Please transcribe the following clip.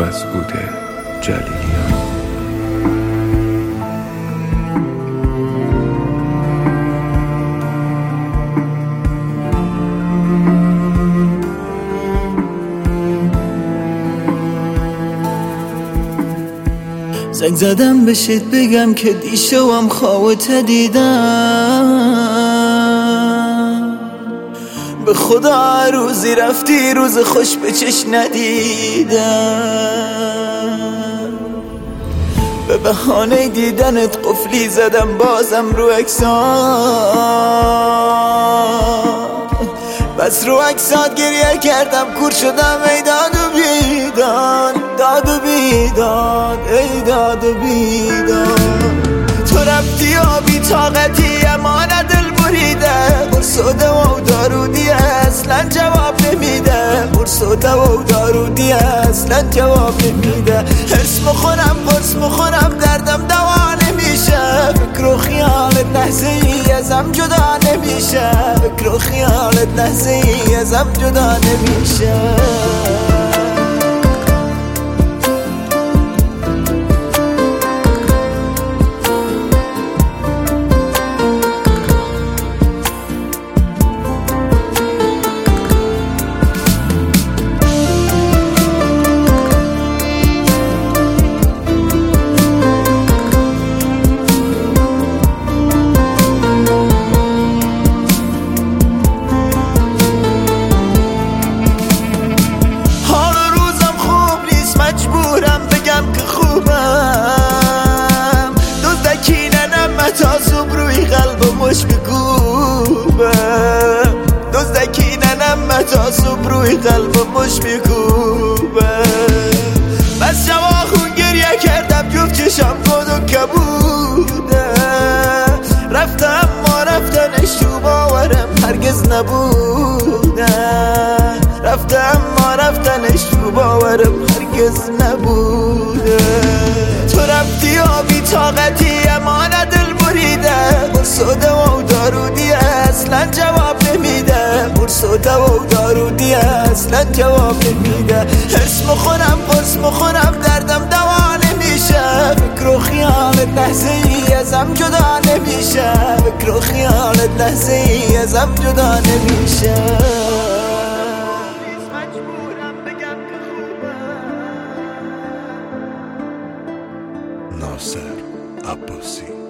مسعود جلیلیان. زنگ زدم بشید بگم که دیشبم خوابت دیدم، به خدا روزی رفتی روز خوش به چش ندیدم، به بهانه دیدنت قفلی زدم بازم رو عکسات، بس رو عکسات گریه کردم کور شدم ای داد و بیداد، داد و بیداد، ای داد و بیداد. تو رفتی و بی طاقتی اما دل بریده، قرص و دوا و دارودی اصلا جواب نمیده، قرص و دوا و دارودی اصلا جواب نمیده. حرص مخورم قرص مخورم دردم دوا نمیشه، فکر و خیالت لحظه ای ازم جدا نمیشه، فکر و خیالت لحظه ای ازم جدا نمیشه. مجبورم بگم که خوبم، دزدکی ننم متاسب روی قلب مش بکوبم، دزدکی ننم متاسب روی قلب مش بکوبم. بس شواخون گریه کردم جفت چشم کد و کبوده، رفتم ما رفتنش تو باورم هرگز نبوده، رفتم ما رفتنش تو باورم هرگز نبوده. تو رفتی و بی طاقتی اما دل بریده، قرص و دوا و دارودی اصلا جواب نمیده، قرص و دوا و دارودی اصلا جواب نمیده. حرص مخورم قرص مخورم دردم دوا نمیشه، فکر و خیالت لحظه ای ازم جدا نمیشه، فکر و خیالت لحظه ای ازم جدا نمیشه. ناصر عباسی.